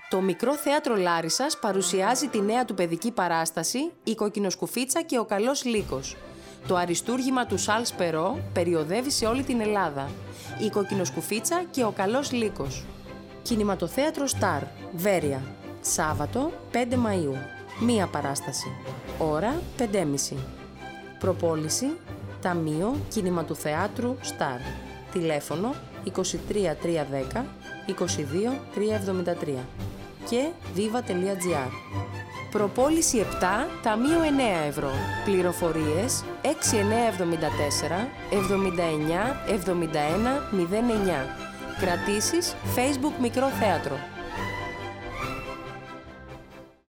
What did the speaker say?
Το Μικρό Θέατρο Λάρισσας παρουσιάζει τη νέα του παιδική παράσταση «Η Κοκκινοσκουφίτσα και ο Καλός Λύκος». Το αριστούργημα του Σαλς Περό περιοδεύει σε όλη την Ελλάδα. «Η Κοκκινοσκουφίτσα και ο Καλός Λύκος». Κινηματοθέατρο Σταρ, Βέρεια. Σάββατο 5 Μαΐου. Μία παράσταση. Ώρα 5.30. Προπόληση Ταμείο Κινηματοθεάτρου Σταρ. Τηλέφωνο 23 310 22 373 και viva.gr. Προπόληση 7, Ταμείο 9 ευρώ. Πληροφορίες 6974 79 71 09. Κρατήσεις Facebook Μικρό Θέατρο.